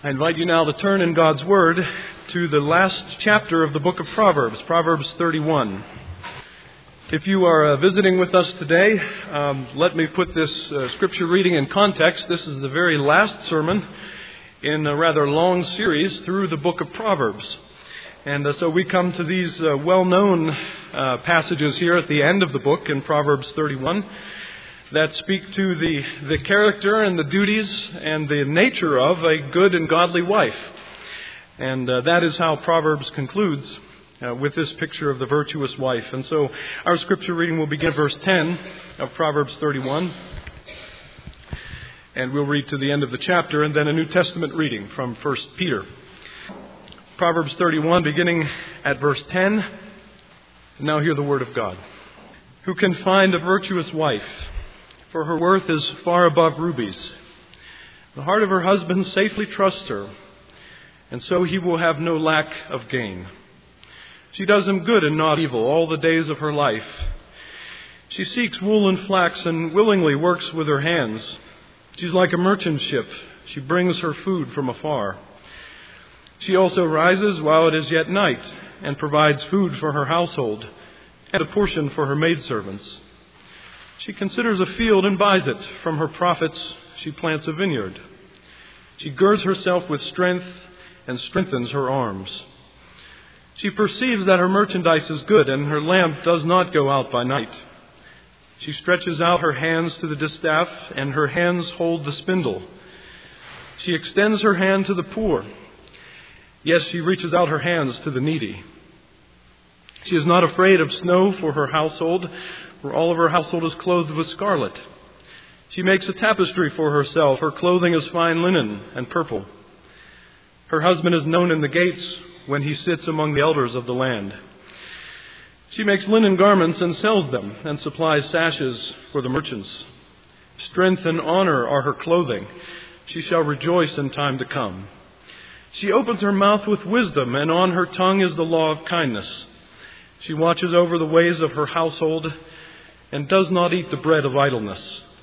I invite you now to turn in God's Word to the last chapter of the book of Proverbs, Proverbs 31. If you are visiting with us today, let me put this scripture reading in context. This is the very last sermon in a rather long series through the book of Proverbs. And so we come to these well-known passages here at the end of the book in Proverbs 31 that speak to the character and the duties and the nature of a good and godly wife. And that is how Proverbs concludes with this picture of the virtuous wife. And so our scripture reading will begin at verse 10 of Proverbs 31. And we'll read to the end of the chapter and then a New Testament reading from 1 Peter. Proverbs 31 beginning at verse 10. And now hear the word of God. Who can find a virtuous wife? For her worth is far above rubies. The heart of her husband safely trusts her, and so he will have no lack of gain. She does him good and not evil all the days of her life. She seeks wool and flax and willingly works with her hands. She's like a merchant ship. She brings her food from afar. She also rises while it is yet night and provides food for her household and a portion for her maidservants. She considers a field and buys it. From her profits she plants a vineyard. She girds herself with strength and strengthens her arms. She perceives that her merchandise is good, and her lamp does not go out by night. She stretches out her hands to the distaff, and her hands hold the spindle. She extends her hand to the poor. Yes, she reaches out her hands to the needy. She is not afraid of snow for her household, for all of her household is clothed with scarlet. She makes a tapestry for herself. Her clothing is fine linen and purple. Her husband is known in the gates when he sits among the elders of the land. She makes linen garments and sells them, and supplies sashes for the merchants. Strength and honor are her clothing. She shall rejoice in time to come. She opens her mouth with wisdom, and on her tongue is the law of kindness. She watches over the ways of her household and does not eat the bread of idleness.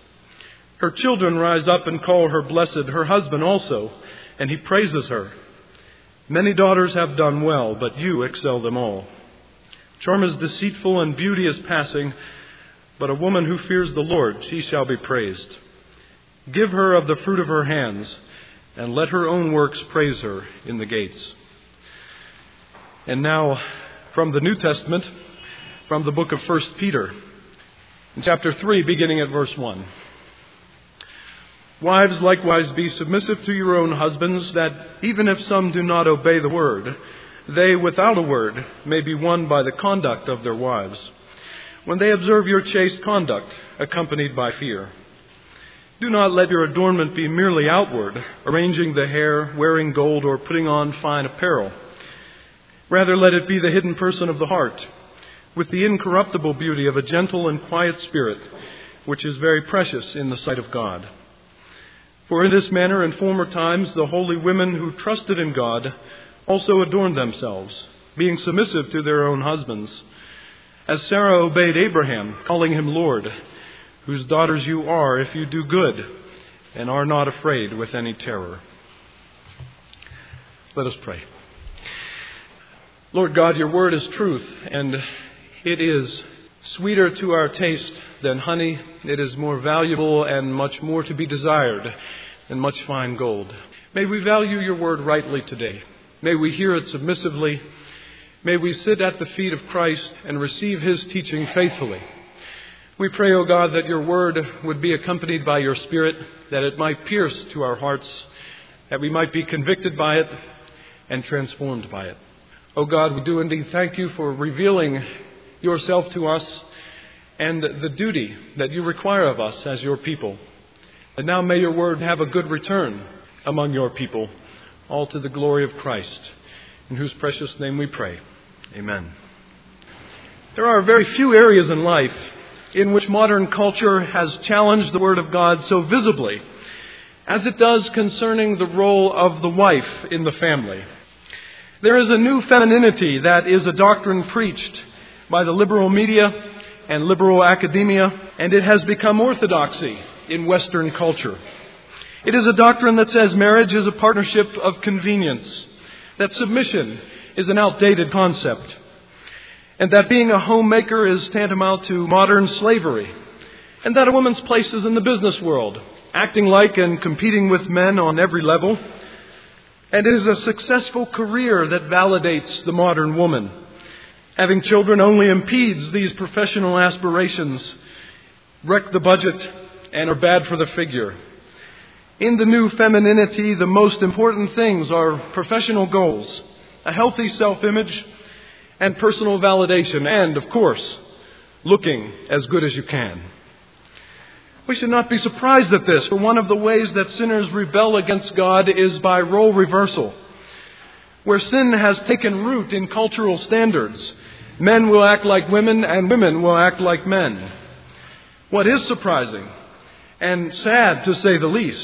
Her children rise up and call her blessed, her husband also, and he praises her. Many daughters have done well, but you excel them all. Charm is deceitful and beauty is passing, but a woman who fears the Lord, she shall be praised. Give her of the fruit of her hands, and let her own works praise her in the gates. And now, from the New Testament, from the book of 1 Peter, in chapter 3, beginning at verse 1. Wives, likewise be submissive to your own husbands, that even if some do not obey the word, they without a word may be won by the conduct of their wives, when they observe your chaste conduct, accompanied by fear. Do not let your adornment be merely outward, arranging the hair, wearing gold, or putting on fine apparel. Rather, let it be the hidden person of the heart, with the incorruptible beauty of a gentle and quiet spirit, which is very precious in the sight of God. For in this manner in former times the holy women who trusted in God also adorned themselves, being submissive to their own husbands, as Sarah obeyed Abraham, calling him Lord, whose daughters you are if you do good and are not afraid with any terror. Let us pray. Lord God, your word is truth, and it is sweeter to our taste than honey. It is more valuable and much more to be desired than much fine gold. May we value your word rightly today. May we hear it submissively. May we sit at the feet of Christ and receive his teaching faithfully. We pray, O God, that your word would be accompanied by your Spirit, that it might pierce to our hearts, that we might be convicted by it and transformed by it. O God, we do indeed thank you for revealing yourself to us and the duty that you require of us as your people. And now may your word have a good return among your people, all to the glory of Christ, in whose precious name we pray. Amen. There are very few areas in life in which modern culture has challenged the word of God so visibly as it does concerning the role of the wife in the family. There is a new femininity that is a doctrine preached by the liberal media and liberal academia, and it has become orthodoxy in Western culture. It is a doctrine that says marriage is a partnership of convenience, that submission is an outdated concept, and that being a homemaker is tantamount to modern slavery, and that a woman's place is in the business world, acting like and competing with men on every level, and it is a successful career that validates the modern woman. Having children only impedes these professional aspirations, wreck the budget, and are bad for the figure. In the new femininity, the most important things are professional goals, a healthy self-image, and personal validation, and, of course, looking as good as you can. We should not be surprised at this, for one of the ways that sinners rebel against God is by role reversal. Where sin has taken root in cultural standards, men will act like women and women will act like men. What is surprising, and sad to say the least,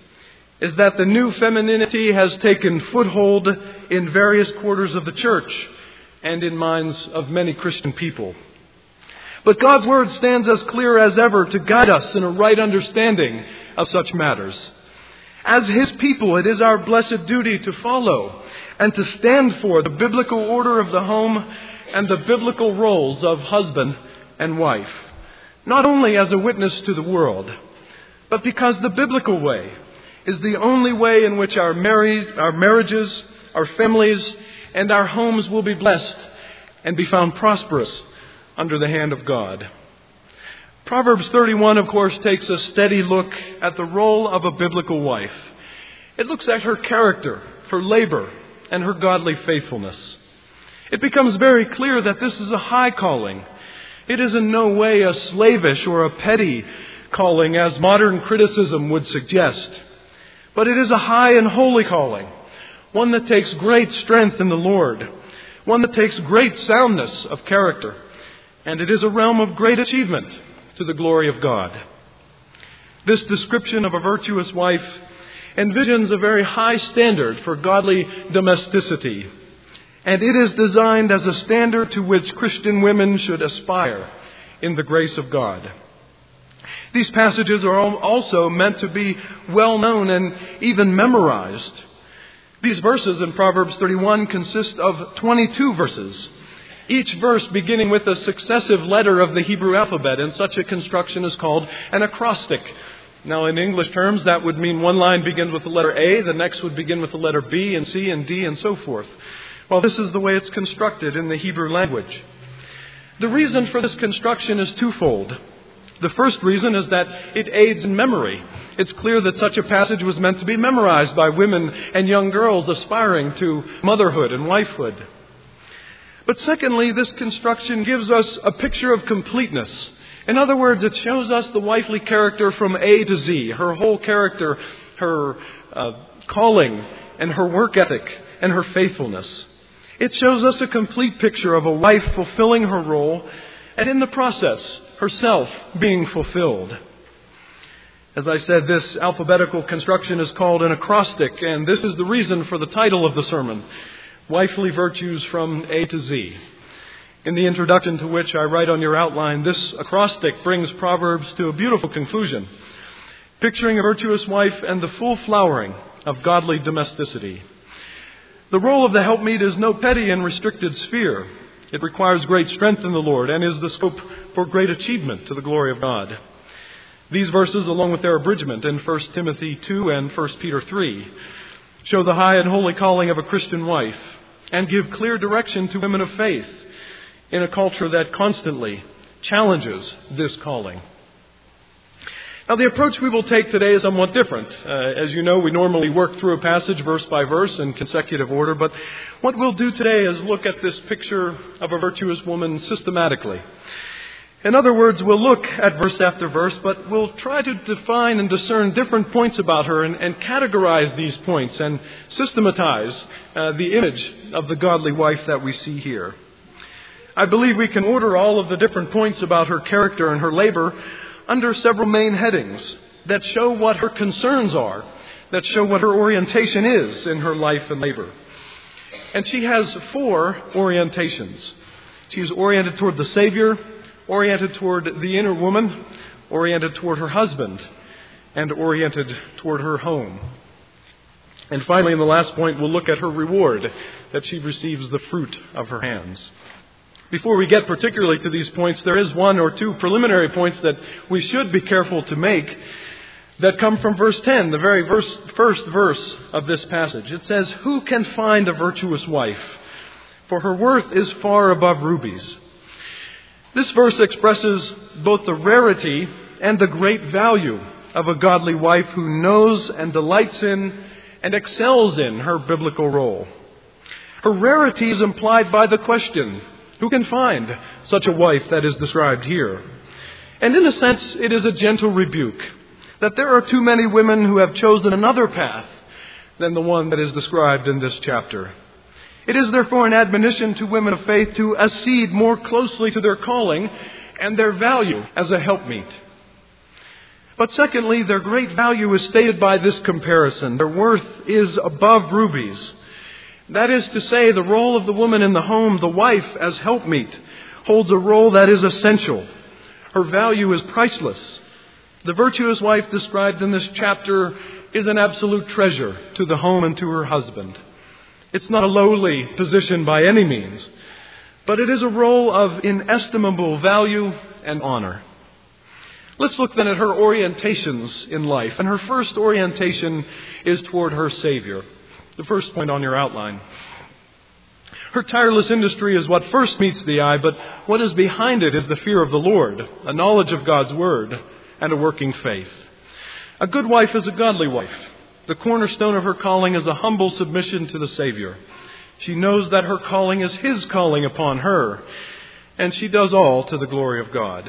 is that the new femininity has taken foothold in various quarters of the church and in minds of many Christian people. But God's Word stands as clear as ever to guide us in a right understanding of such matters. As His people, it is our blessed duty to follow and to stand for the biblical order of the home and the biblical roles of husband and wife, not only as a witness to the world, but because the biblical way is the only way in which our marriages, our families, and our homes will be blessed and be found prosperous under the hand of God. Proverbs 31, of course, takes a steady look at the role of a biblical wife. It looks at her character, her labor, and her godly faithfulness. It becomes very clear that this is a high calling. It is in no way a slavish or a petty calling, as modern criticism would suggest. But it is a high and holy calling, one that takes great strength in the Lord, one that takes great soundness of character, and it is a realm of great achievement to the glory of God. This description of a virtuous wife envisions a very high standard for godly domesticity, and it is designed as a standard to which Christian women should aspire in the grace of God. These passages are also meant to be well known and even memorized. These verses in Proverbs 31 consist of 22 verses, each verse beginning with a successive letter of the Hebrew alphabet, and such a construction is called an acrostic. Now, in English terms, that would mean one line begins with the letter A, the next would begin with the letter B and C and D and so forth. Well, this is the way it's constructed in the Hebrew language. The reason for this construction is twofold. The first reason is that it aids in memory. It's clear that such a passage was meant to be memorized by women and young girls aspiring to motherhood and wifehood. But secondly, this construction gives us a picture of completeness. In other words, it shows us the wifely character from A to Z, her whole character, her calling, and her work ethic, and her faithfulness. It shows us a complete picture of a wife fulfilling her role, and in the process, herself being fulfilled. As I said, this alphabetical construction is called an acrostic, and this is the reason for the title of the sermon, Wifely Virtues from A to Z. In the introduction to which I write on your outline, this acrostic brings Proverbs to a beautiful conclusion, picturing a virtuous wife and the full flowering of godly domesticity. The role of the helpmeet is no petty and restricted sphere. It requires great strength in the Lord and is the scope for great achievement to the glory of God. These verses, along with their abridgment in 1 Timothy 2 and 1 Peter 3, show the high and holy calling of a Christian wife and give clear direction to women of faith in a culture that constantly challenges this calling. Now, the approach we will take today is somewhat different. As you know, we normally work through a passage verse by verse in consecutive order, but what we'll do today is look at this picture of a virtuous woman systematically. In other words, we'll look at verse after verse, but we'll try to define and discern different points about her and categorize these points and systematize the image of the godly wife that we see here. I believe we can order all of the different points about her character and her labor under several main headings that show what her concerns are, that show what her orientation is in her life and labor. And she has 4 orientations. She is oriented toward the Savior, oriented toward the inner woman, oriented toward her husband, and oriented toward her home. And finally, in the last point, we'll look at her reward, that she receives the fruit of her hands. Before we get particularly to these points, there is one or two preliminary points that we should be careful to make that come from verse 10, the very first verse of this passage. It says, "Who can find a virtuous wife? For her worth is far above rubies." This verse expresses both the rarity and the great value of a godly wife who knows and delights in and excels in her biblical role. Her rarity is implied by the question, who can find such a wife that is described here? And in a sense, it is a gentle rebuke that there are too many women who have chosen another path than the one that is described in this chapter. It is therefore an admonition to women of faith to accede more closely to their calling and their value as a helpmeet. But secondly, their great value is stated by this comparison. Their worth is above rubies. That is to say, the role of the woman in the home, the wife as helpmeet, holds a role that is essential. Her value is priceless. The virtuous wife described in this chapter is an absolute treasure to the home and to her husband. It's not a lowly position by any means, but it is a role of inestimable value and honor. Let's look then at her orientations in life. And her first orientation is toward her Savior. The first point on your outline. Her tireless industry is what first meets the eye, but what is behind it is the fear of the Lord, a knowledge of God's Word, and a working faith. A good wife is a godly wife. The cornerstone of her calling is a humble submission to the Savior. She knows that her calling is His calling upon her, and she does all to the glory of God.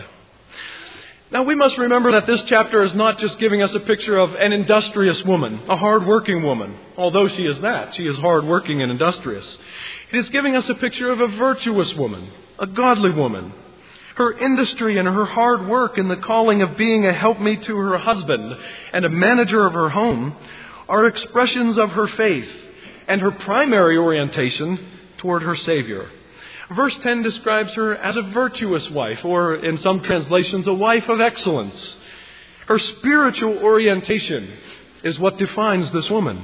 Now we must remember that this chapter is not just giving us a picture of an industrious woman, a hard-working woman. Although she is that, she is hard-working and industrious. It is giving us a picture of a virtuous woman, a godly woman. Her industry and her hard work in the calling of being a helpmeet to her husband and a manager of her home are expressions of her faith and her primary orientation toward her Savior. Verse 10 describes her as a virtuous wife, or in some translations, a wife of excellence. Her spiritual orientation is what defines this woman.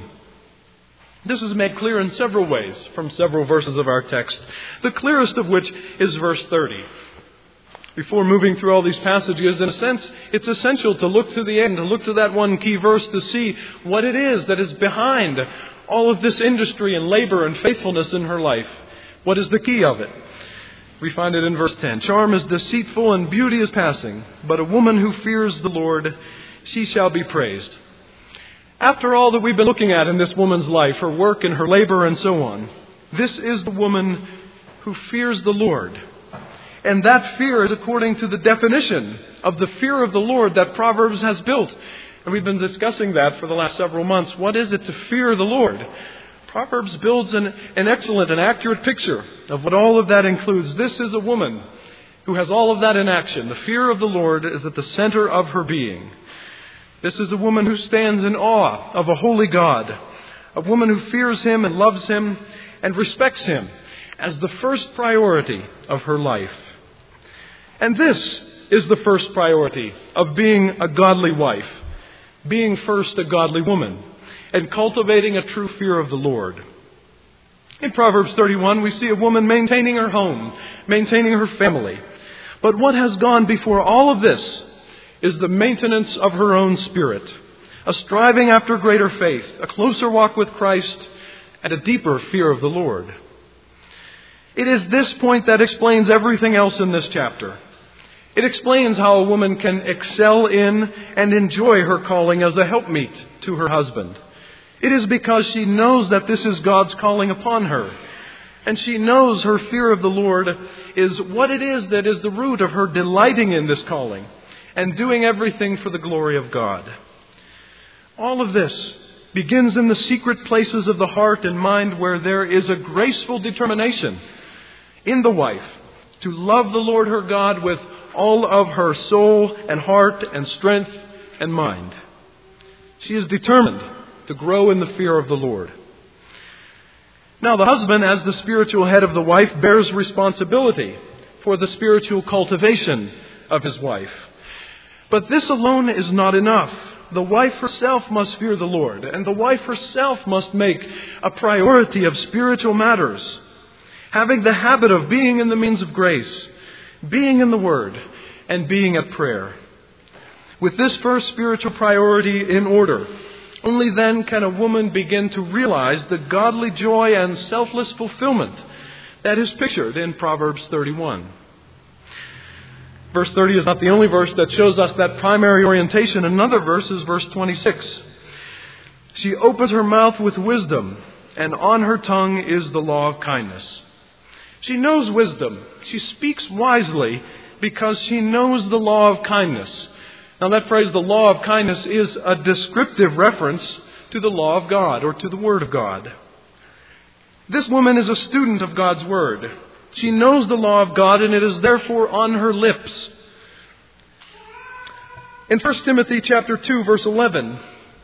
This is made clear in several ways from several verses of our text, the clearest of which is verse 30. Before moving through all these passages, in a sense, it's essential to look to the end, to look to that one key verse to see what it is that is behind all of this industry and labor and faithfulness in her life. What is the key of it? We find it in verse 10. "Charm is deceitful and beauty is passing, but a woman who fears the Lord, she shall be praised." After all that we've been looking at in this woman's life, her work and her labor and so on, this is the woman who fears the Lord. And that fear is according to the definition of the fear of the Lord that Proverbs has built. And we've been discussing that for the last several months. What is it to fear the Lord? Proverbs builds an excellent and accurate picture of what all of that includes. This is a woman who has all of that in action. The fear of the Lord is at the center of her being. This is a woman who stands in awe of a holy God, a woman who fears Him and loves Him and respects Him as the first priority of her life. And this is the first priority of being a godly wife, being first a godly woman, and cultivating a true fear of the Lord. In Proverbs 31, we see a woman maintaining her home, maintaining her family. But what has gone before all of this is the maintenance of her own spirit, a striving after greater faith, a closer walk with Christ, and a deeper fear of the Lord. It is this point that explains everything else in this chapter. It explains how a woman can excel in and enjoy her calling as a helpmeet to her husband. It is because she knows that this is God's calling upon her. And she knows her fear of the Lord is what it is that is the root of her delighting in this calling and doing everything for the glory of God. All of this begins in the secret places of the heart and mind where there is a graceful determination in the wife to love the Lord her God with all of her soul and heart and strength and mind. She is determined to grow in the fear of the Lord. Now, the husband, as the spiritual head of the wife, bears responsibility for the spiritual cultivation of his wife. But this alone is not enough. the wife herself must fear the Lord, and the wife herself must make a priority of spiritual matters, having the habit of being in the means of grace, being in the Word, and being at prayer. With this first spiritual priority in order, only then can a woman begin to realize the godly joy and selfless fulfillment that is pictured in Proverbs 31. Verse 30 is not the only verse that shows us that primary orientation. Another verse is verse 26. She opens her mouth with wisdom, and on her tongue is the law of kindness. She knows wisdom. She speaks wisely because she knows the law of kindness. Now that phrase, the law of kindness, is a descriptive reference to the law of God or to the Word of God. This woman is a student of God's Word. She knows the law of God, and it is therefore on her lips. In 1 Timothy chapter 2, verse 11,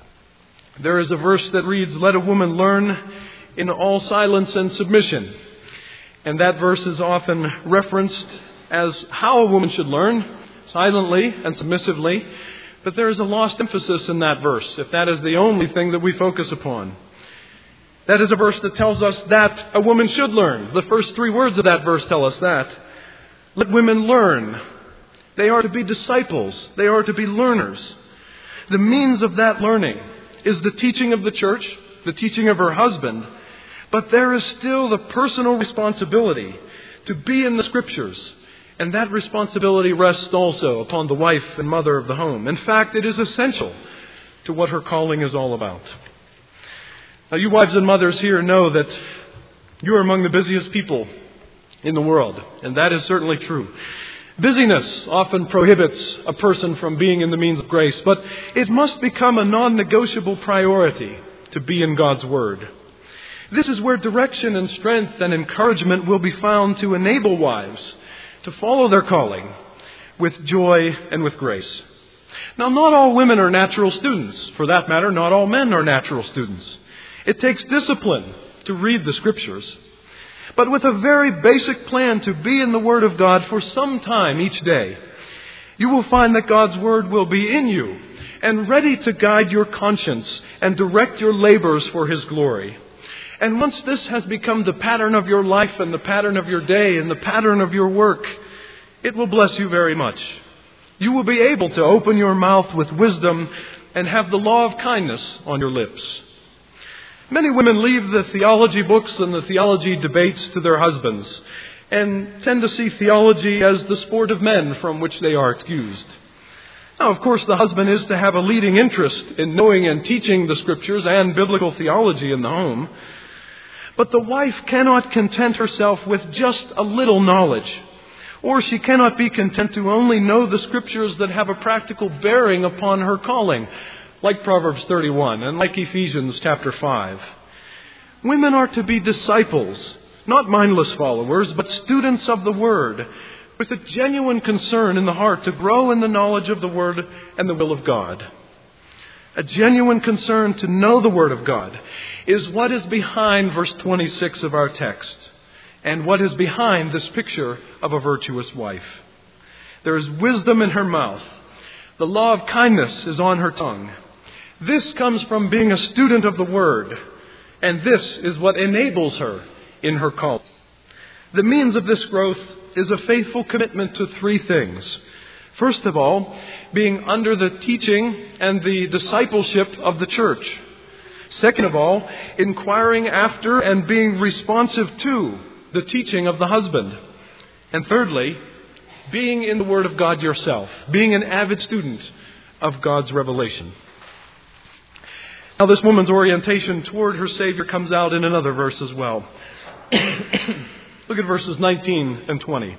there is a verse that reads, "Let a woman learn in all silence and submission." And that verse is often referenced as how a woman should learn, silently and submissively. But there is a lost emphasis in that verse, if that is the only thing that we focus upon. That is a verse that tells us that a woman should learn. The first 3 words of that verse tell us that. Let women learn. They are to be disciples. They are to be learners. The means of that learning is the teaching of the church, the teaching of her husband. But there is still the personal responsibility to be in the Scriptures. And that responsibility rests also upon the wife and mother of the home. In fact, it is essential to what her calling is all about. Now, you wives and mothers here know that you are among the busiest people in the world, and that is certainly true. Busyness often prohibits a person from being in the means of grace, but it must become a non-negotiable priority to be in God's Word. This is where direction and strength and encouragement will be found to enable wives to follow their calling with joy and with grace. Now, not all women are natural students. For that matter, not all men are natural students. It takes discipline to read the Scriptures. But with a very basic plan to be in the Word of God for some time each day, you will find that God's Word will be in you and ready to guide your conscience and direct your labors for His glory. And once this has become the pattern of your life and the pattern of your day and the pattern of your work, it will bless you very much. You will be able to open your mouth with wisdom and have the law of kindness on your lips. Many women leave the theology books and the theology debates to their husbands and tend to see theology as the sport of men from which they are excused. Now, of course, the husband is to have a leading interest in knowing and teaching the Scriptures and biblical theology in the home. But the wife cannot content herself with just a little knowledge, or she cannot be content to only know the Scriptures that have a practical bearing upon her calling, like Proverbs 31 and like Ephesians chapter 5. Women are to be disciples, not mindless followers, but students of the Word, with a genuine concern in the heart to grow in the knowledge of the Word and the will of God. A genuine concern to know the Word of God is what is behind verse 26 of our text, and what is behind this picture of a virtuous wife. There is wisdom in her mouth. The law of kindness is on her tongue. This comes from being a student of the Word, and this is what enables her in her call. The means of this growth is a faithful commitment to 3 things. First of all, being under the teaching and the discipleship of the church. Second of all, inquiring after and being responsive to the teaching of the husband. And thirdly, being in the Word of God yourself, being an avid student of God's revelation. Now, this woman's orientation toward her Savior comes out in another verse as well. Look at verses 19 and 20.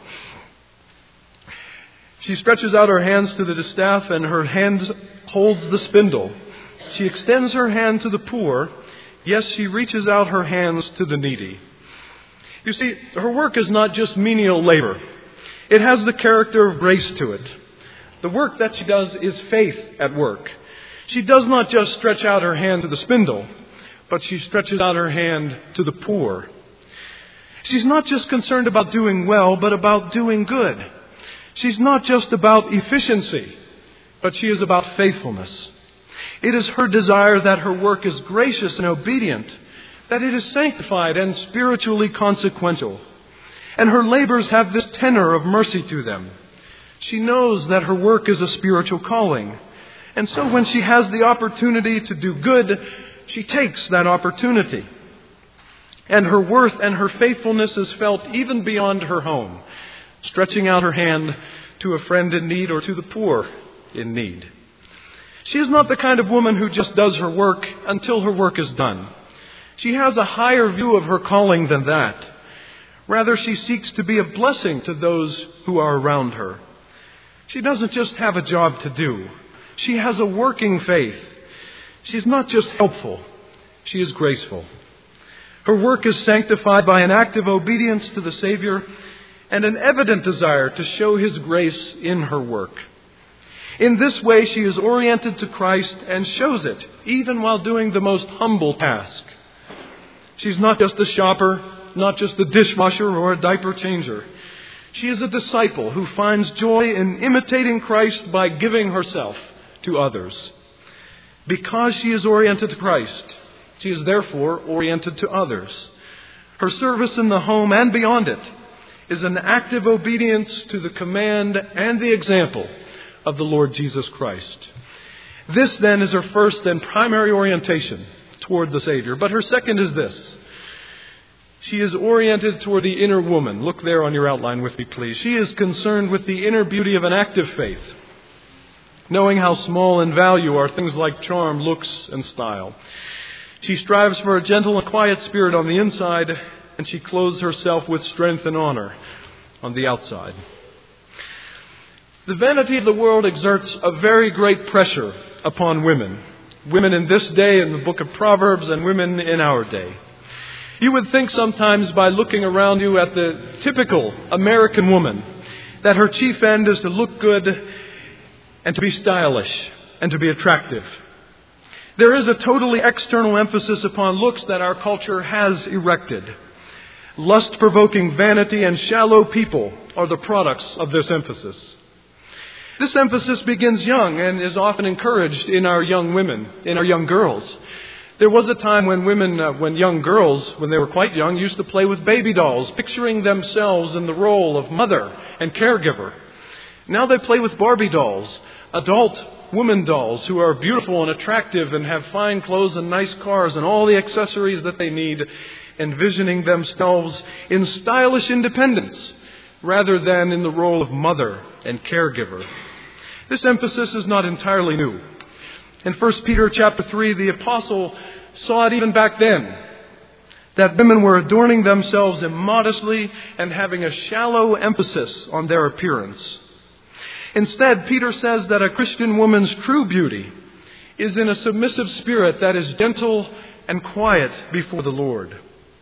She stretches out her hands to the distaff, and her hand holds the spindle. She extends her hand to the poor. Yes, she reaches out her hands to the needy. You see, her work is not just menial labor. It has the character of grace to it. The work that she does is faith at work. She does not just stretch out her hand to the spindle, but she stretches out her hand to the poor. She's not just concerned about doing well, but about doing good. She's not just about efficiency, but she is about faithfulness. It is her desire that her work is gracious and obedient, that it is sanctified and spiritually consequential. And her labors have this tenor of mercy to them. She knows that her work is a spiritual calling. And so when she has the opportunity to do good, she takes that opportunity. And her worth and her faithfulness is felt even beyond her home, stretching out her hand to a friend in need or to the poor in need. She is not the kind of woman who just does her work until her work is done. She has a higher view of her calling than that. Rather, she seeks to be a blessing to those who are around her. She doesn't just have a job to do. She has a working faith. She's not just helpful. She is graceful. Her work is sanctified by an active obedience to the Savior and an evident desire to show His grace in her work. In this way, she is oriented to Christ and shows it, even while doing the most humble task. She's not just a shopper, not just a dishwasher or a diaper changer. She is a disciple who finds joy in imitating Christ by giving herself to others. Because she is oriented to Christ, she is therefore oriented to others. Her service in the home and beyond it is an active obedience to the command and the example of the Lord Jesus Christ. This then is her first and primary orientation toward the Savior. But her second is this. She is oriented toward the inner woman. Look there on your outline with me, please. She is concerned with the inner beauty of an active faith, knowing how small in value are things like charm, looks, and style. She strives for a gentle and quiet spirit on the inside, and she clothes herself with strength and honor on the outside. The vanity of the world exerts a very great pressure upon women. Women in this day in the book of Proverbs and women in our day. You would think sometimes by looking around you at the typical American woman that her chief end is to look good and to be stylish and to be attractive. There is a totally external emphasis upon looks that our culture has erected. Lust-provoking vanity and shallow people are the products of this emphasis. This emphasis begins young and is often encouraged in our young women, in our young girls. There was a time when when young girls, when they were quite young, used to play with baby dolls, picturing themselves in the role of mother and caregiver. Now they play with Barbie dolls, adult woman dolls who are beautiful and attractive and have fine clothes and nice cars and all the accessories that they need, envisioning themselves in stylish independence rather than in the role of mother and caregiver. This emphasis is not entirely new. In 1 Peter chapter 3, the apostle saw it even back then, that women were adorning themselves immodestly and having a shallow emphasis on their appearance. Instead, Peter says that a Christian woman's true beauty is in a submissive spirit that is gentle and quiet before the Lord.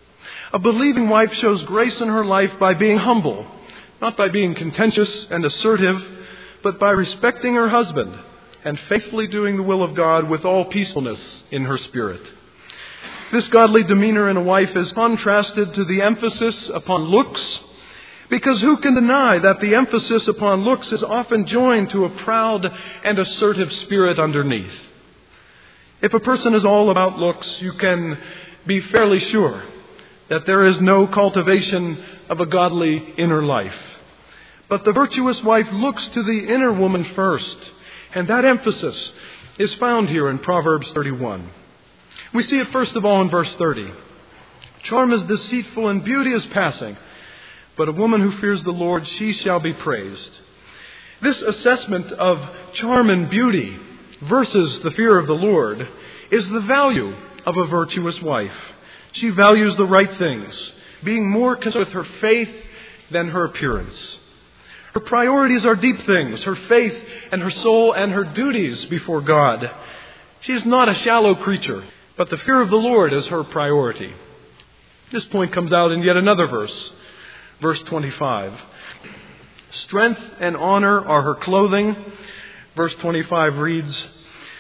A believing wife shows grace in her life by being humble, not by being contentious and assertive, but by respecting her husband and faithfully doing the will of God with all peacefulness in her spirit. This godly demeanor in a wife is contrasted to the emphasis upon looks, because who can deny that the emphasis upon looks is often joined to a proud and assertive spirit underneath? If a person is all about looks, you can be fairly sure that there is no cultivation of a godly inner life. But the virtuous wife looks to the inner woman first, and that emphasis is found here in Proverbs 31. We see it first of all in verse 30. Charm is deceitful and beauty is passing, but a woman who fears the Lord, she shall be praised. This assessment of charm and beauty versus the fear of the Lord is the value of a virtuous wife. She values the right things, being more concerned with her faith than her appearance. Her priorities are deep things, her faith and her soul and her duties before God. She is not a shallow creature, but the fear of the Lord is her priority. This point comes out in yet another verse, verse 25. Strength and honor are her clothing. Verse 25 reads,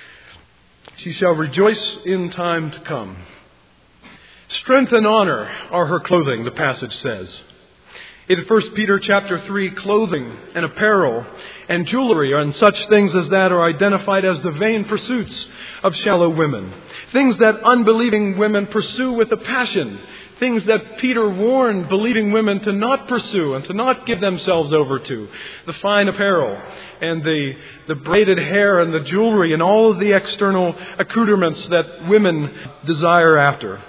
she shall rejoice in time to come. Strength and honor are her clothing, the passage says. In 1 Peter chapter 3, clothing and apparel and jewelry and such things as that are identified as the vain pursuits of shallow women. Things that unbelieving women pursue with a passion. Things that Peter warned believing women to not pursue and to not give themselves over to. The fine apparel and the braided hair and the jewelry and all of the external accoutrements that women desire after.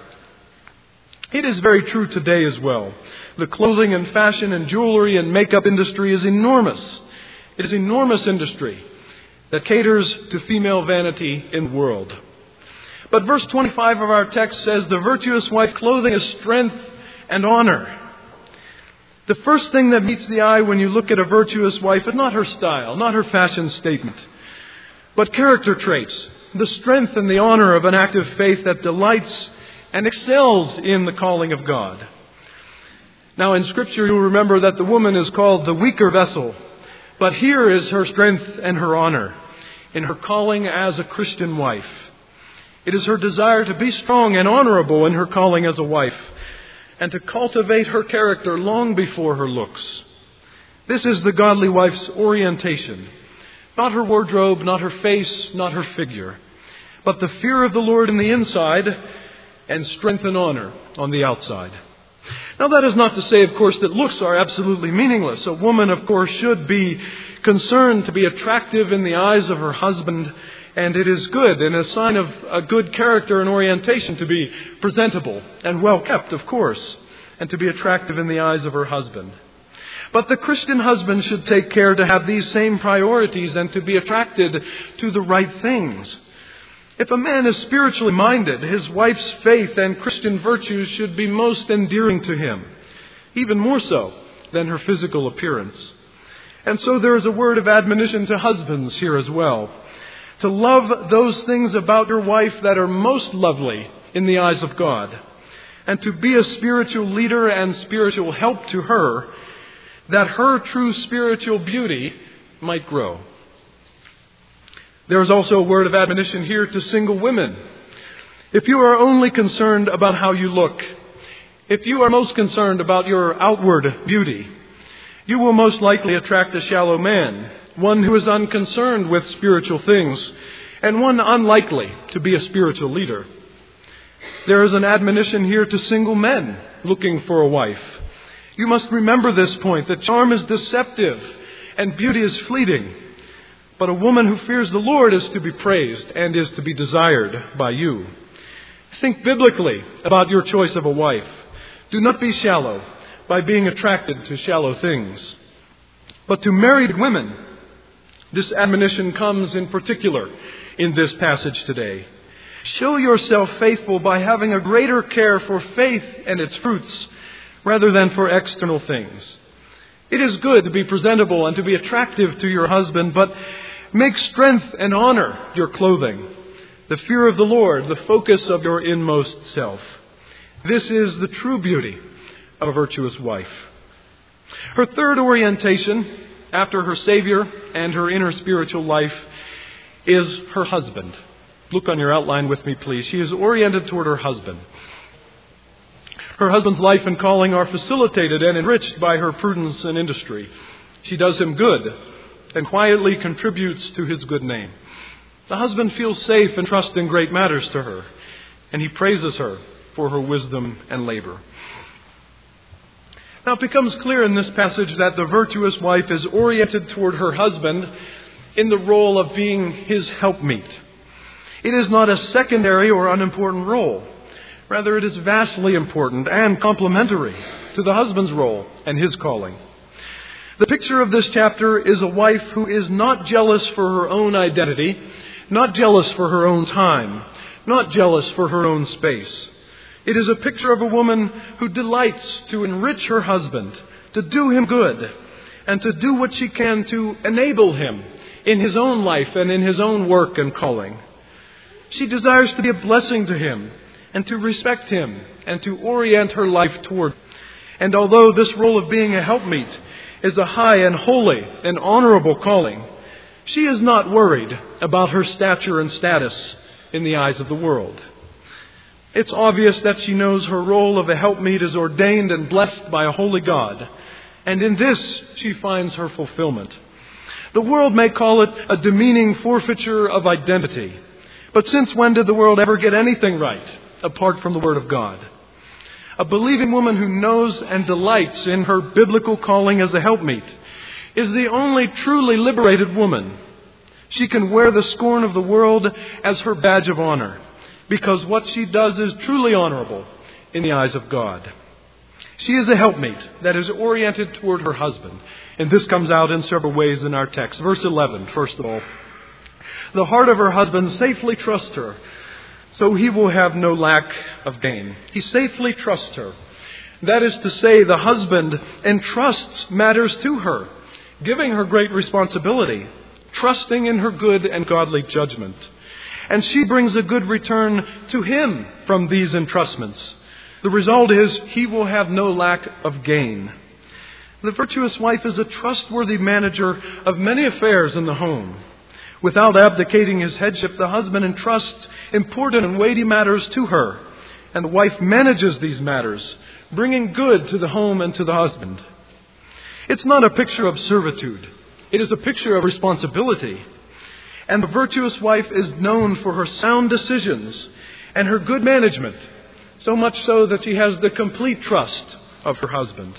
It is very true today as well. The clothing and fashion and jewelry and makeup industry is enormous. It is an enormous industry that caters to female vanity in the world. But verse 25 of our text says, the virtuous wife clothing is strength and honor. The first thing that meets the eye when you look at a virtuous wife is not her style, not her fashion statement, but character traits, the strength and the honor of an active faith that delights and excels in the calling of God. Now in Scripture you'll remember that the woman is called the weaker vessel, but here is her strength and her honor in her calling as a Christian wife. It is her desire to be strong and honorable in her calling as a wife, and to cultivate her character long before her looks. This is the godly wife's orientation. Not her wardrobe, not her face, not her figure, but the fear of the Lord in the inside and strength and honor on the outside. Now that is not to say, of course, that looks are absolutely meaningless. A woman, of course, should be concerned to be attractive in the eyes of her husband, and it is good and a sign of a good character and orientation to be presentable and well kept, of course, and to be attractive in the eyes of her husband. But the Christian husband should take care to have these same priorities and to be attracted to the right things. If a man is spiritually minded, his wife's faith and Christian virtues should be most endearing to him, even more so than her physical appearance. And so there is a word of admonition to husbands here as well, to love those things about your wife that are most lovely in the eyes of God, and to be a spiritual leader and spiritual help to her, that her true spiritual beauty might grow. There is also a word of admonition here to single women. If you are only concerned about how you look, if you are most concerned about your outward beauty, you will most likely attract a shallow man, one who is unconcerned with spiritual things, and one unlikely to be a spiritual leader. There is an admonition here to single men looking for a wife. You must remember this point, that charm is deceptive and beauty is fleeting. But a woman who fears the Lord is to be praised and is to be desired by you. Think biblically about your choice of a wife. Do not be shallow by being attracted to shallow things. But to married women, this admonition comes in particular in this passage today. Show yourself faithful by having a greater care for faith and its fruits rather than for external things. It is good to be presentable and to be attractive to your husband, but make strength and honor your clothing, the fear of the Lord, the focus of your inmost self. This is the true beauty of a virtuous wife. Her third orientation, after her Savior and her inner spiritual life, is her husband. Look on your outline with me, please. She is oriented toward her husband. Her husband's life and calling are facilitated and enriched by her prudence and industry. She does him good and quietly contributes to his good name. The husband feels safe and trusts in great matters to her, and he praises her for her wisdom and labor. Now it becomes clear in this passage that the virtuous wife is oriented toward her husband in the role of being his helpmeet. It is not a secondary or unimportant role. Rather, it is vastly important and complementary to the husband's role and his calling. The picture of this chapter is a wife who is not jealous for her own identity, not jealous for her own time, not jealous for her own space. It is a picture of a woman who delights to enrich her husband, to do him good, and to do what she can to enable him in his own life and in his own work and calling. She desires to be a blessing to him, and to respect him, and to orient her life toward him. And although this role of being a helpmeet is a high and holy and honorable calling, she is not worried about her stature and status in the eyes of the world. It's obvious that she knows her role of a helpmeet is ordained and blessed by a holy God, and in this she finds her fulfillment. The world may call it a demeaning forfeiture of identity. But since when did the world ever get anything right apart from the Word of God? A believing woman who knows and delights in her biblical calling as a helpmeet is the only truly liberated woman. She can wear the scorn of the world as her badge of honor, because what she does is truly honorable in the eyes of God. She is a helpmeet that is oriented toward her husband. And this comes out in several ways in our text. Verse 11, first of all. The heart of her husband safely trusts her, so he will have no lack of gain. He safely trusts her. That is to say, the husband entrusts matters to her, giving her great responsibility, trusting in her good and godly judgment. And she brings a good return to him from these entrustments. The result is he will have no lack of gain. The virtuous wife is a trustworthy manager of many affairs in the home. Without abdicating his headship, the husband entrusts important and weighty matters to her, and the wife manages these matters, bringing good to the home and to the husband. It's not a picture of servitude. It is a picture of responsibility. And the virtuous wife is known for her sound decisions and her good management, so much so that she has the complete trust of her husband.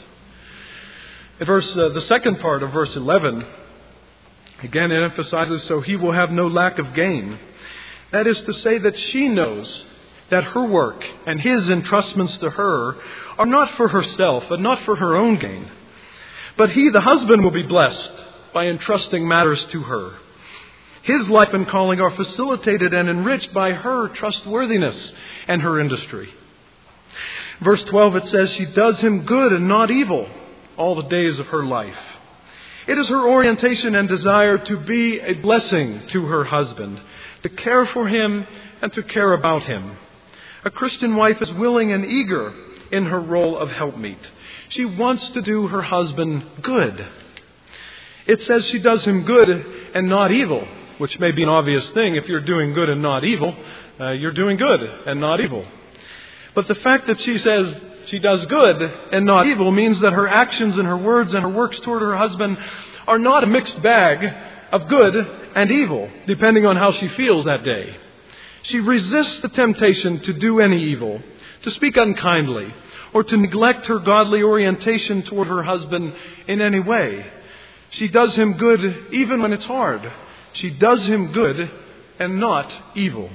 The second part of verse 11, again it emphasizes, so he will have no lack of gain. That is to say that she knows that her work and his entrustments to her are not for herself and not for her own gain. But he, the husband, will be blessed by entrusting matters to her. His life and calling are facilitated and enriched by her trustworthiness and her industry. Verse 12, it says, she does him good and not evil all the days of her life. It is her orientation and desire to be a blessing to her husband, to care for him and to care about him. A Christian wife is willing and eager in her role of helpmeet. She wants to do her husband good. It says she does him good and not evil, which may be an obvious thing. If you're doing good and not evil, you're doing good and not evil. But the fact that she says she does good and not evil means that her actions and her words and her works toward her husband are not a mixed bag of good and evil, depending on how she feels that day. She resists the temptation to do any evil, to speak unkindly, or to neglect her godly orientation toward her husband in any way. She does him good even when it's hard. She does him good and not evil.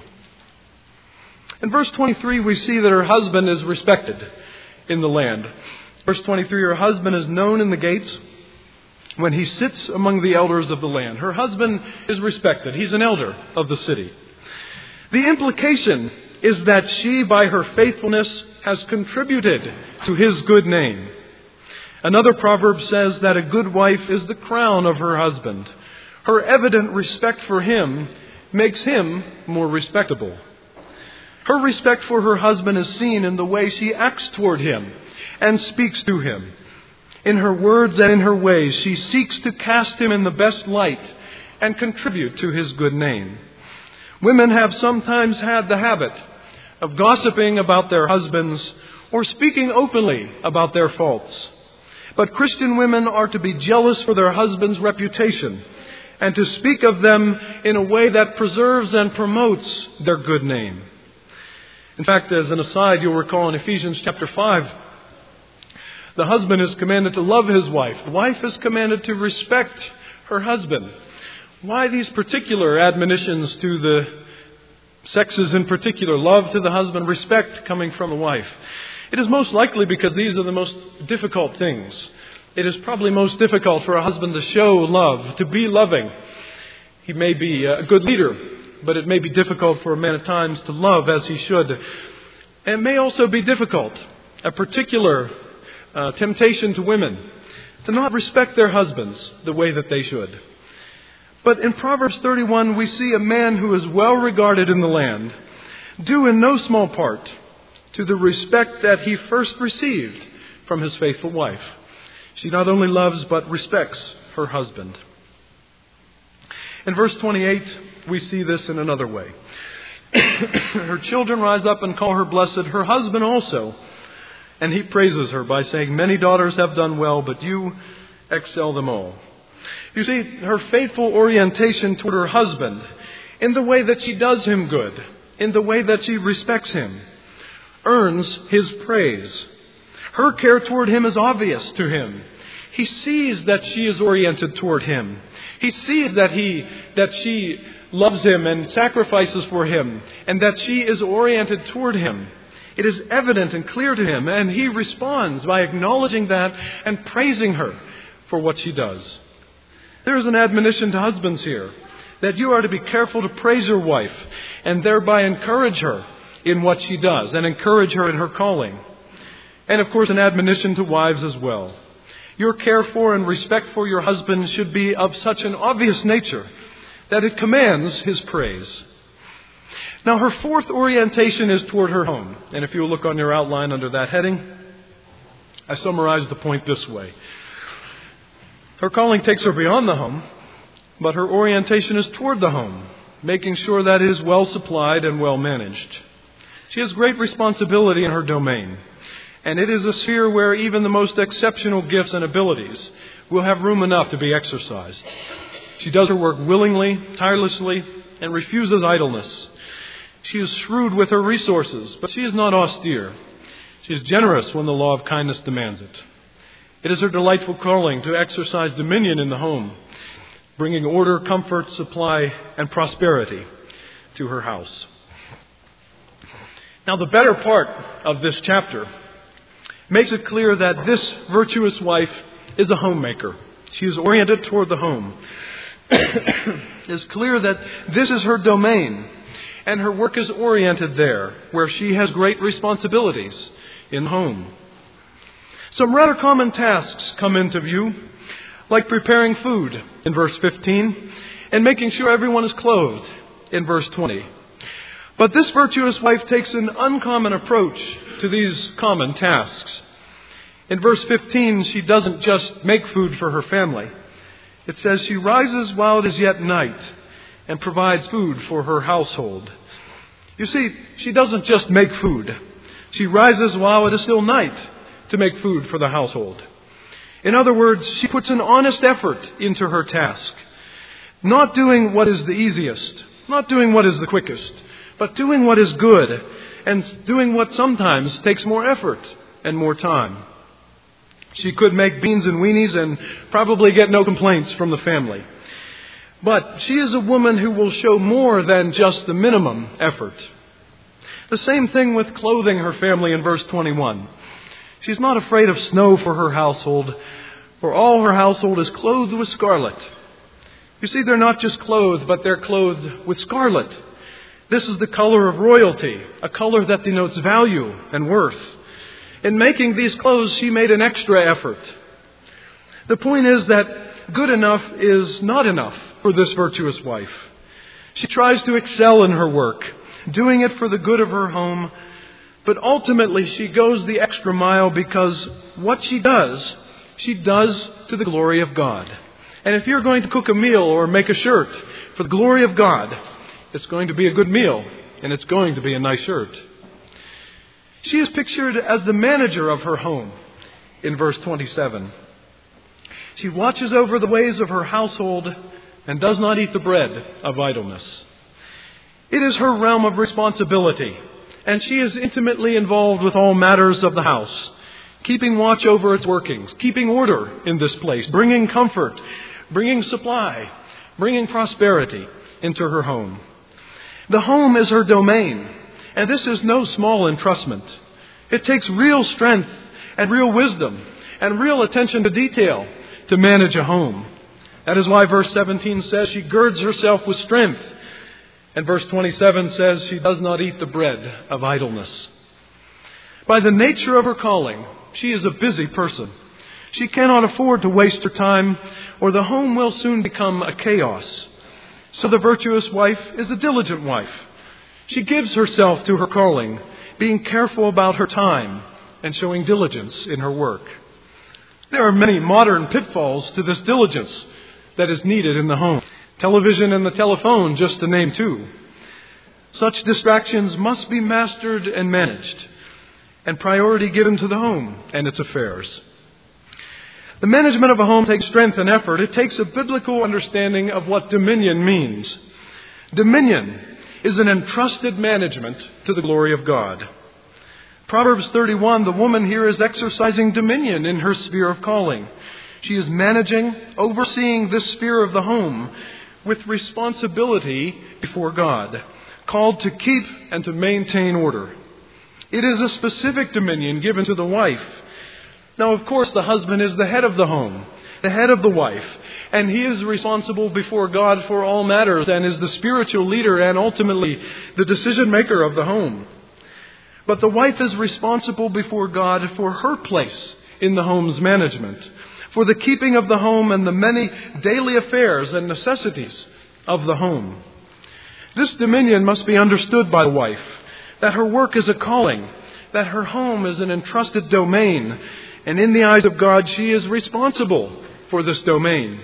In verse 23, we see that her husband is respected in the land. Verse 23, her husband is known in the gates when he sits among the elders of the land. Her husband is respected. He's an elder of the city. The implication is that she, by her faithfulness, has contributed to his good name. Another proverb says that a good wife is the crown of her husband. Her evident respect for him makes him more respectable. Her respect for her husband is seen in the way she acts toward him and speaks to him. In her words and in her ways, she seeks to cast him in the best light and contribute to his good name. Women have sometimes had the habit of gossiping about their husbands or speaking openly about their faults. But Christian women are to be jealous for their husband's reputation and to speak of them in a way that preserves and promotes their good name. In fact, as an aside, you'll recall in Ephesians chapter 5, the husband is commanded to love his wife. The wife is commanded to respect her husband. Why these particular admonitions to the sexes in particular? Love to the husband, respect coming from the wife. It is most likely because these are the most difficult things. It is probably most difficult for a husband to show love, to be loving. He may be a good leader, but it may be difficult for a man at times to love as he should. And it may also be difficult, a particular temptation to women, to not respect their husbands the way that they should. But in Proverbs 31, we see a man who is well regarded in the land, due in no small part to the respect that he first received from his faithful wife. She not only loves but respects her husband. In verse 28, we see this in another way. Her children rise up and call her blessed, her husband also. And he praises her by saying, "Many daughters have done well, but you excel them all." You see, her faithful orientation toward her husband, in the way that she does him good, in the way that she respects him, earns his praise. Her care toward him is obvious to him. He sees that she is oriented toward him. He sees that she loves him and sacrifices for him, and that she is oriented toward him. It is evident and clear to him, and he responds by acknowledging that and praising her for what she does. There is an admonition to husbands here that you are to be careful to praise your wife and thereby encourage her in what she does and encourage her in her calling. And of course, an admonition to wives as well. Your care for and respect for your husband should be of such an obvious nature that it commands his praise. Now, her fourth orientation is toward her home. And if you look on your outline under that heading, I summarize the point this way. Her calling takes her beyond the home, but her orientation is toward the home, making sure that it is well supplied and well managed. She has great responsibility in her domain, and it is a sphere where even the most exceptional gifts and abilities will have room enough to be exercised. She does her work willingly, tirelessly, and refuses idleness. She is shrewd with her resources, but she is not austere. She is generous when the law of kindness demands it. It is her delightful calling to exercise dominion in the home, bringing order, comfort, supply, and prosperity to her house. Now, the better part of this chapter makes it clear that this virtuous wife is a homemaker. She is oriented toward the home. It is clear that this is her domain, and her work is oriented there, where she has great responsibilities in the home. Some rather common tasks come into view, like preparing food in verse 15, and making sure everyone is clothed in verse 20. But this virtuous wife takes an uncommon approach to these common tasks. In verse 15, she doesn't just make food for her family. It says she rises while it is yet night and provides food for her household. You see, she doesn't just make food. She rises while it is still night to make food for the household. In other words, she puts an honest effort into her task. Not doing what is the easiest, not doing what is the quickest, but doing what is good and doing what sometimes takes more effort and more time. She could make beans and weenies and probably get no complaints from the family. But she is a woman who will show more than just the minimum effort. The same thing with clothing her family in verse 21. She's not afraid of snow for her household, for all her household is clothed with scarlet. You see, they're not just clothed, but they're clothed with scarlet. This is the color of royalty, a color that denotes value and worth. In making these clothes, she made an extra effort. The point is that good enough is not enough for this virtuous wife. She tries to excel in her work, doing it for the good of her home, but ultimately she goes the extra mile because what she does to the glory of God. And if you're going to cook a meal or make a shirt for the glory of God, it's going to be a good meal and it's going to be a nice shirt. She is pictured as the manager of her home in verse 27. She watches over the ways of her household and does not eat the bread of idleness. It is her realm of responsibility, and she is intimately involved with all matters of the house, keeping watch over its workings, keeping order in this place, bringing comfort, bringing supply, bringing prosperity into her home. The home is her domain, and this is no small entrustment. It takes real strength and real wisdom and real attention to detail to manage a home. That is why verse 17 says she girds herself with strength. And verse 27 says she does not eat the bread of idleness. By the nature of her calling, she is a busy person. She cannot afford to waste her time, or the home will soon become a chaos. So the virtuous wife is a diligent wife. She gives herself to her calling, being careful about her time and showing diligence in her work. There are many modern pitfalls to this diligence that is needed in the home. Television and the telephone, just to name two. Such distractions must be mastered and managed. and priority given to the home and its affairs. The management of a home takes strength and effort. It takes a biblical understanding of what dominion means. Dominion is an entrusted management to the glory of God. Proverbs 31, the woman here is exercising dominion in her sphere of calling. She is managing, overseeing this sphere of the home with responsibility before God, called to keep and to maintain order. It is a specific dominion given to the wife. Now, of course, the husband is the head of the home, the head of the wife, and he is responsible before God for all matters and is the spiritual leader and ultimately the decision maker of the home. But the wife is responsible before God for her place in the home's management, for the keeping of the home and the many daily affairs and necessities of the home. This dominion must be understood by the wife, that her work is a calling, that her home is an entrusted domain, and in the eyes of God, she is responsible for this domain.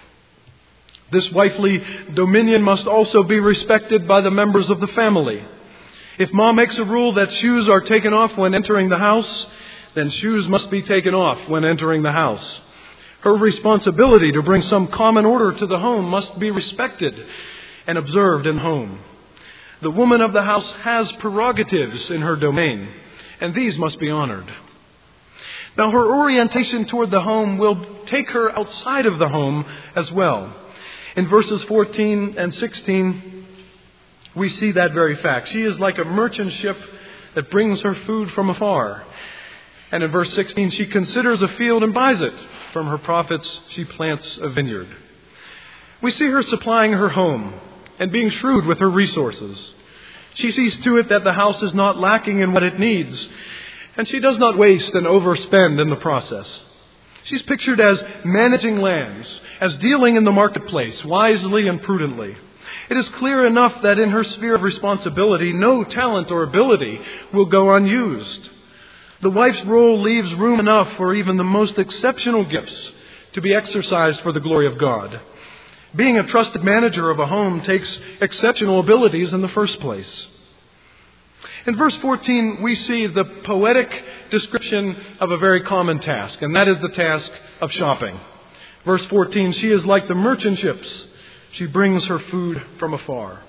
This wifely dominion must also be respected by the members of the family. If Mom makes a rule that shoes are taken off when entering the house, then shoes must be taken off when entering the house. Her responsibility to bring some common order to the home must be respected and observed in home. The woman of the house has prerogatives in her domain, and these must be honored. Now, her orientation toward the home will take her outside of the home as well. In verses 14 and 16, we see that very fact. She is like a merchant ship that brings her food from afar. And in verse 16, she considers a field and buys it. From her profits, she plants a vineyard. We see her supplying her home and being shrewd with her resources. She sees to it that the house is not lacking in what it needs, and she does not waste and overspend in the process. She's pictured as managing lands, as dealing in the marketplace wisely and prudently. It is clear enough that in her sphere of responsibility, no talent or ability will go unused. The wife's role leaves room enough for even the most exceptional gifts to be exercised for the glory of God. Being a trusted manager of a home takes exceptional abilities in the first place. In verse 14, we see the poetic description of a very common task, and that is the task of shopping. Verse 14, she is like the merchant ships. She brings her food from afar.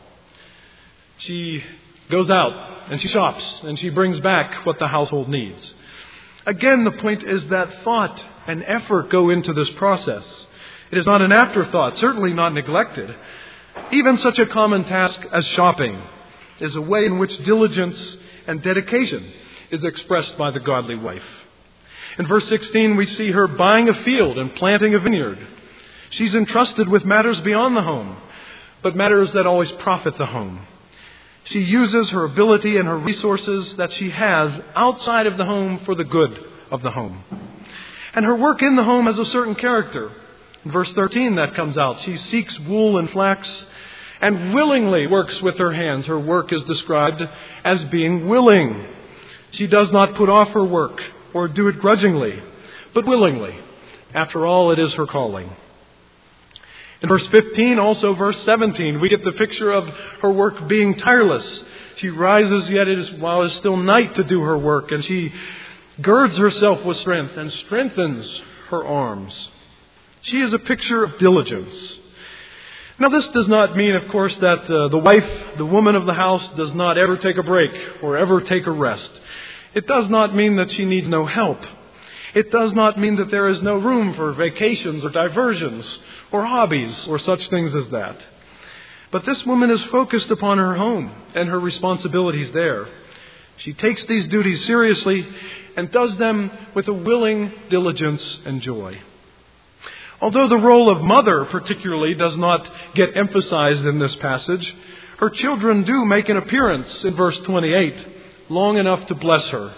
She goes out and she shops and she brings back what the household needs. Again, the point is that thought and effort go into this process. It is not an afterthought, certainly not neglected. Even such a common task as shopping is a way in which diligence and dedication is expressed by the godly wife. In verse 16, we see her buying a field and planting a vineyard. She's entrusted with matters beyond the home, but matters that always profit the home. She uses her ability and her resources that she has outside of the home for the good of the home. And her work in the home has a certain character. In verse 13, that comes out. She seeks wool and flax and willingly works with her hands. Her work is described as being willing. She does not put off her work or do it grudgingly, but willingly. After all, it is her calling. In verse 15, also verse 17, we get the picture of her work being tireless. She rises yet while it is still night to do her work, and she girds herself with strength and strengthens her arms. She is a picture of diligence. Now, this does not mean, of course, that the wife, the woman of the house, does not ever take a break or ever take a rest. It does not mean that she needs no help. It does not mean that there is no room for vacations or diversions or hobbies or such things as that. But this woman is focused upon her home and her responsibilities there. She takes these duties seriously and does them with a willing diligence and joy. Although the role of mother particularly does not get emphasized in this passage, her children do make an appearance in verse 28, long enough to bless her.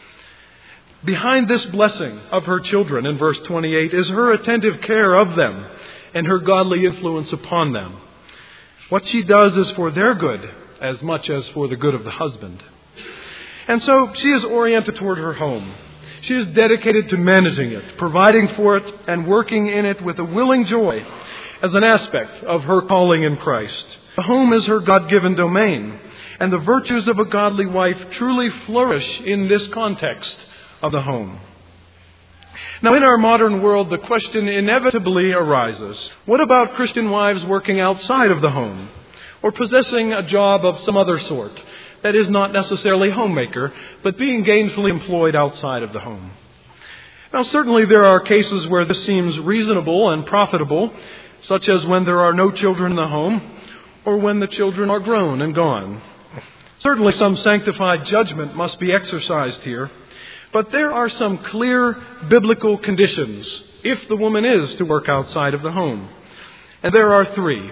Behind this blessing of her children in verse 28 is her attentive care of them and her godly influence upon them. What she does is for their good as much as for the good of the husband. And so she is oriented toward her home. She is dedicated to managing it, providing for it, and working in it with a willing joy as an aspect of her calling in Christ. The home is her God-given domain, And the virtues of a godly wife truly flourish in this context of the home. Now, in our modern world, the question inevitably arises: what about Christian wives working outside of the home, or possessing a job of some other sort that is not necessarily homemaker, but being gainfully employed outside of the home? Now, certainly there are cases where this seems reasonable and profitable, such as when there are no children in the home, or when the children are grown and gone. Certainly some sanctified judgment must be exercised here. But there are some clear biblical conditions if the woman is to work outside of the home. And there are three.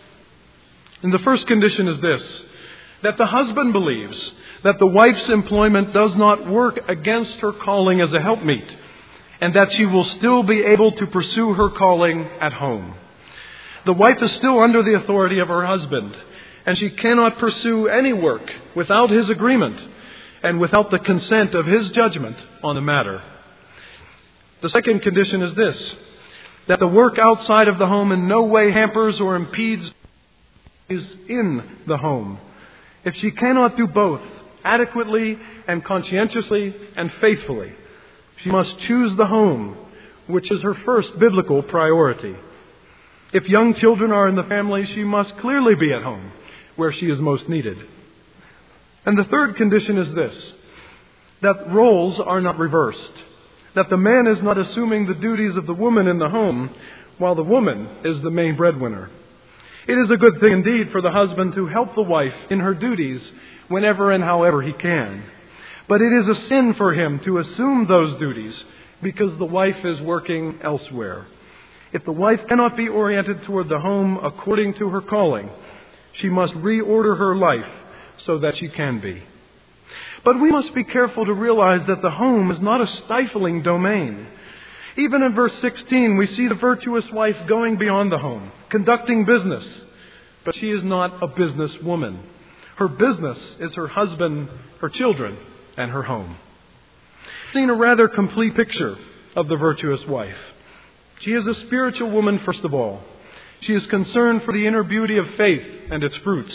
And the first condition is this: that the husband believes that the wife's employment does not work against her calling as a helpmeet, and that she will still be able to pursue her calling at home. The wife is still under the authority of her husband, and she cannot pursue any work without his agreement and without the consent of his judgment on the matter. The second condition is this: that the work outside of the home in no way hampers or impedes is in the home. If she cannot do both adequately and conscientiously and faithfully, she must choose the home, which is her first biblical priority. If young children are in the family, she must clearly be at home, where she is most needed. And the third condition is this: that roles are not reversed, that the man is not assuming the duties of the woman in the home, while the woman is the main breadwinner. It is a good thing indeed for the husband to help the wife in her duties whenever and however he can. But it is a sin for him to assume those duties because the wife is working elsewhere. If the wife cannot be oriented toward the home according to her calling, she must reorder her life so that she can be. But we must be careful to realize that the home is not a stifling domain. Even in verse 16, we see the virtuous wife going beyond the home, conducting business. But she is not a businesswoman. Her business is her husband, her children, and her home. We've seen a rather complete picture of the virtuous wife. She is a spiritual woman, first of all. She is concerned for the inner beauty of faith and its fruits.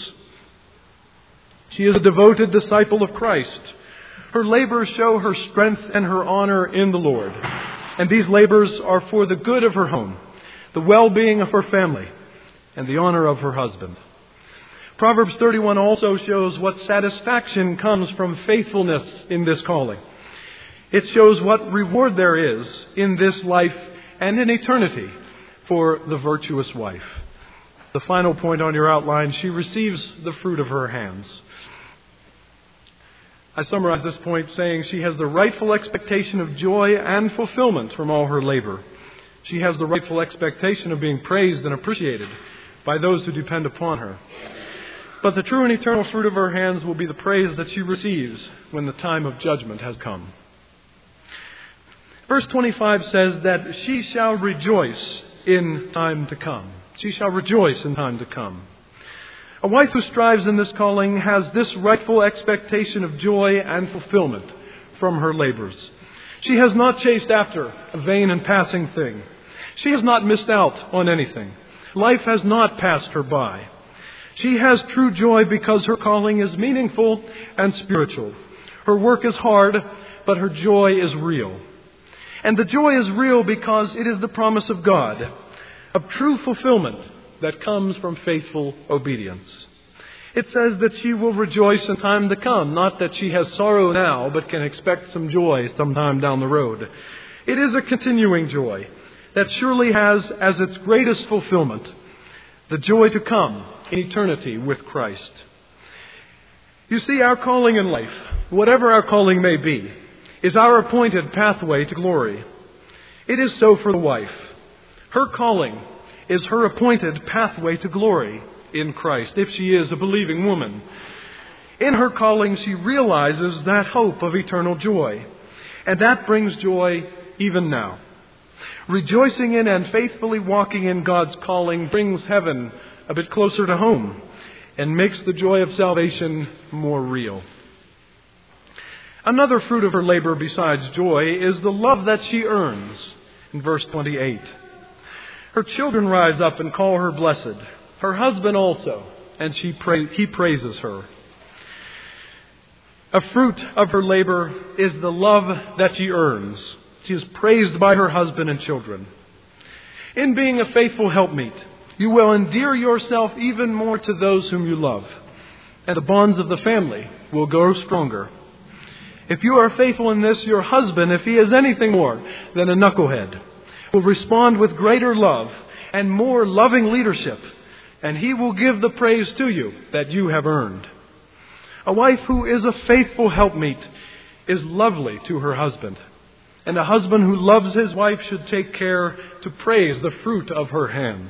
She is a devoted disciple of Christ. Her labors show her strength and her honor in the Lord. And these labors are for the good of her home, the well-being of her family, and the honor of her husband. Proverbs 31 also shows what satisfaction comes from faithfulness in this calling. It shows what reward there is in this life and in eternity for the virtuous wife. The final point on your outline: she receives the fruit of her hands. I summarize this point saying she has the rightful expectation of joy and fulfillment from all her labor. She has the rightful expectation of being praised and appreciated by those who depend upon her. But the true and eternal fruit of her hands will be the praise that she receives when the time of judgment has come. Verse 25 says that she shall rejoice in time to come. She shall rejoice in time to come. A wife who strives in this calling has this rightful expectation of joy and fulfillment from her labors. She has not chased after a vain and passing thing. She has not missed out on anything. Life has not passed her by. She has true joy because her calling is meaningful and spiritual. Her work is hard, but her joy is real. And the joy is real because it is the promise of God, of true fulfillment that comes from faithful obedience. It says that she will rejoice in time to come, not that she has sorrow now, but can expect some joy sometime down the road. It is a continuing joy that surely has as its greatest fulfillment the joy to come in eternity with Christ. You see, our calling in life, whatever our calling may be, is our appointed pathway to glory. It is so for the wife. Her calling is her appointed pathway to glory in Christ, if she is a believing woman. In her calling, she realizes that hope of eternal joy. And that brings joy even now. Rejoicing in and faithfully walking in God's calling brings heaven a bit closer to home and makes the joy of salvation more real. Another fruit of her labor besides joy is the love that she earns in verse 28. Her children rise up and call her blessed. Her husband also, and he praises her. A fruit of her labor is the love that she earns. She is praised by her husband and children. In being a faithful helpmeet, you will endear yourself even more to those whom you love, and the bonds of the family will grow stronger. If you are faithful in this, your husband, if he is anything more than a knucklehead, will respond with greater love and more loving leadership, and he will give the praise to you that you have earned. A wife who is a faithful helpmeet is lovely to her husband, and a husband who loves his wife should take care to praise the fruit of her hands.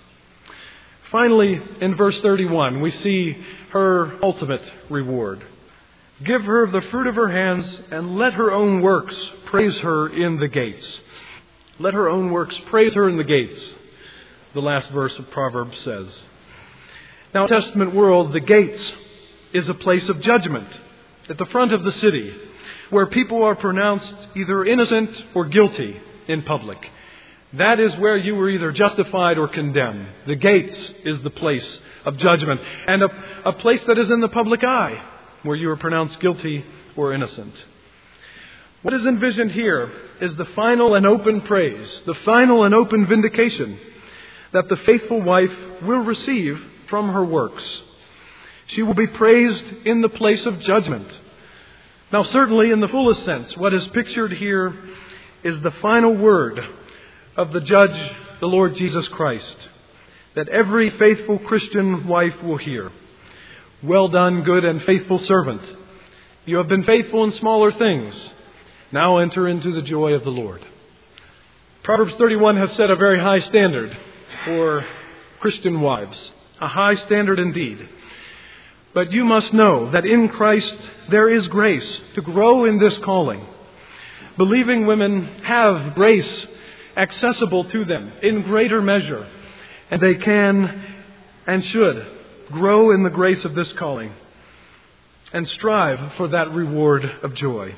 Finally, in verse 31, we see her ultimate reward. Give her the fruit of her hands, and let her own works praise her in the gates. Let her own works praise her in the gates, the last verse of Proverbs says. Now, in the Testament world, the gates is a place of judgment at the front of the city, where people are pronounced either innocent or guilty in public. That is where you were either justified or condemned. The gates is the place of judgment, and a place that is in the public eye, where you are pronounced guilty or innocent. What is envisioned here is the final and open praise, the final and open vindication that the faithful wife will receive from her works. She will be praised in the place of judgment. Now, certainly in the fullest sense, what is pictured here is the final word of the judge, the Lord Jesus Christ, that every faithful Christian wife will hear. Well done, good and faithful servant. You have been faithful in smaller things. Now enter into the joy of the Lord. Proverbs 31 has set a very high standard for Christian wives. A high standard indeed. But you must know that in Christ there is grace to grow in this calling. Believing women have grace accessible to them in greater measure, and they can and should grow in the grace of this calling and strive for that reward of joy.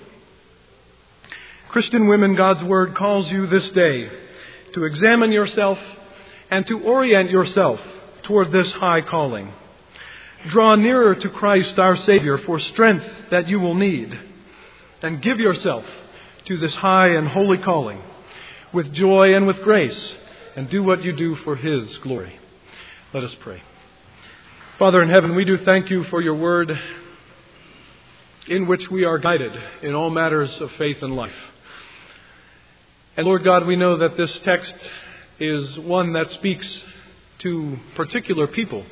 Christian women, God's Word calls you this day to examine yourself and to orient yourself toward this high calling. Draw nearer to Christ our Savior for strength that you will need, and give yourself to this high and holy calling with joy and with grace, and do what you do for His glory. Let us pray. Father in heaven, we do thank you for your word in which we are guided in all matters of faith and life. And Lord God, we know that this text is one that speaks to particular people,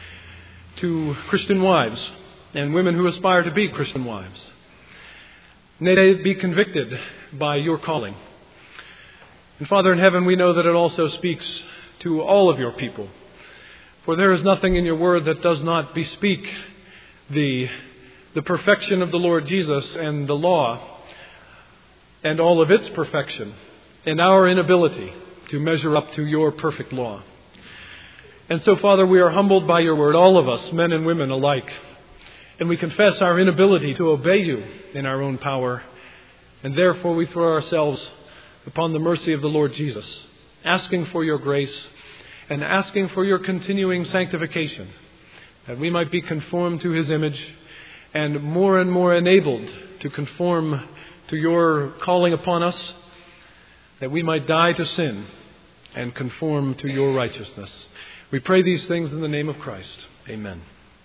to Christian wives and women who aspire to be Christian wives. May they be convicted by your calling. And Father in heaven, we know that it also speaks to all of your people. For there is nothing in your word that does not bespeak the perfection of the Lord Jesus and the law and all of its perfection and our inability to measure up to your perfect law. And so, Father, we are humbled by your word, all of us, men and women alike. And we confess our inability to obey you in our own power. And therefore we throw ourselves upon the mercy of the Lord Jesus, asking for your grace and asking for your continuing sanctification, that we might be conformed to His image and more enabled to conform to your calling upon us, that we might die to sin and conform to your righteousness. We pray these things in the name of Christ. Amen.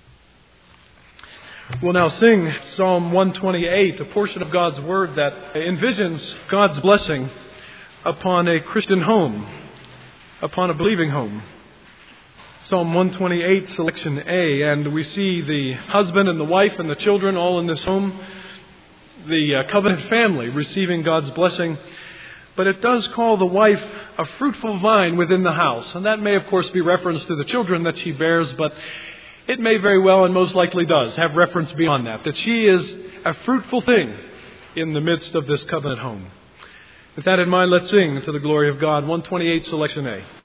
We'll now sing Psalm 128, a portion of God's Word that envisions God's blessing upon a Christian home, upon a believing home. Psalm 128, selection A, and we see the husband and the wife and the children all in this home, the covenant family receiving God's blessing. But it does call the wife a fruitful vine within the house. And that may, of course, be reference to the children that she bears, but it may very well and most likely does have reference beyond that she is a fruitful thing in the midst of this covenant home. With that in mind, let's sing to the glory of God. 128, selection A.